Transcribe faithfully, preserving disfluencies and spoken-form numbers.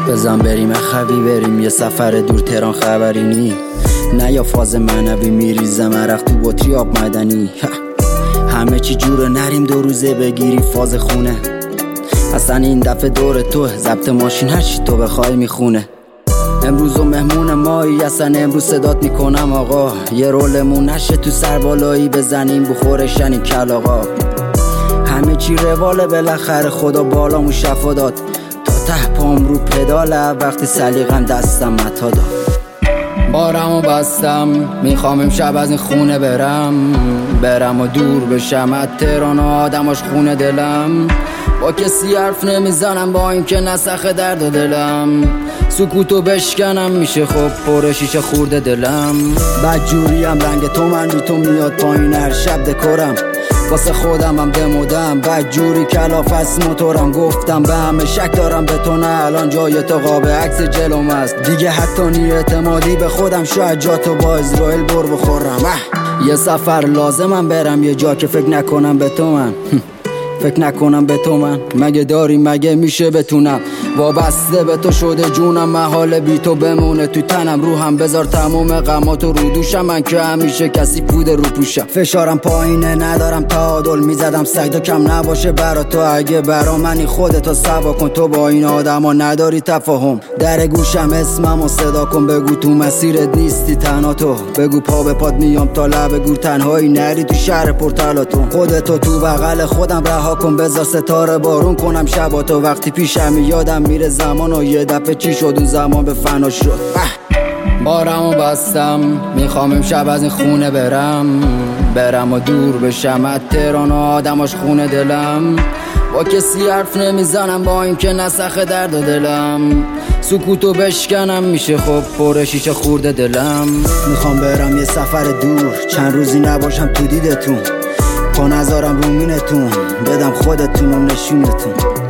بزن بریم خوی بریم یه سفر دور تهران خبری نی نه یا فاز منوی میریزم عرق تو بطری آب مدنی همه چی جوره نریم دو روزه بگیری فاز خونه اصلا این دفعه دور تو ضبط ماشین هرچی تو بخوای میخونه امروز و مهمون مایی اصلا امروز صدات میکنم آقا یه رولمون نشه تو سر بالایی بزنیم بخورشن این کل آقا همه چی رواله بالاخره خدا بالامون شفا داد تا ته پام رو پداله وقتی سلیقم دستم متا داد بارمو بستم میخوام امشب از این خونه برم برم و دور بشم از تهران و آدماش خونه دلم با کسی حرف نمیزنم با اینکه نسخه درد و دلم سکوتو بشکنم میشه خب پر شیشه خورده دلم بدجوریم رنگ تو من رو تو میاد پایین هر شب دکورم واسه خودم هم دمودم بدجوری کلافست موتورم گفتم به همه شک دارم به تو نه الان جای تو قاب عکس جلوم است دیگه حتی نی اعتمادی به خودم شاید جا تو با اسرائیل بر بخورم یه سفر لازمم برم یه جا که فکر نکنم به تو من فکر نکنم به تو من مگه داری مگه میشه بتونم وابسته به تو شده جونم محال بی تو بمونه تو تنم روحم بذار تموم غماتو رو دوشم من که همیشه کسی پوده رو پوشم فشارم پایینه ندارم تعادل میزدم سگدو کم نباشه برا تو اگه برا منی خودتو سوا کن تو با این آدما نداری تفاهم در گوشم اسممو صدا کن بگو تو مسیرت نیستی تنها تو بگو پا به پات میام تا لب گور تنهایی نری تو شهر پرتلاتون خودتو تو بغل خودم رها کن بذار ستاره بارون کنم شبا تو وقتی پیشم یادم میره زمان و یه دفعه چی شد اون زمان به فنا شد بارمو بستم میخوام امشب از این خونه برم برم و دور بشم از تهران و آدماش خونه دلم با کسی حرف نمیزنم با اینکه نسخه درد و دلم سکوتو بشکنم میشه خب پر شیشه خورده دلم میخوام برم یه سفر دور چند روزی نباشم تو دیدتون پا نذارم رو مینتون بدم خودتون و نشونتون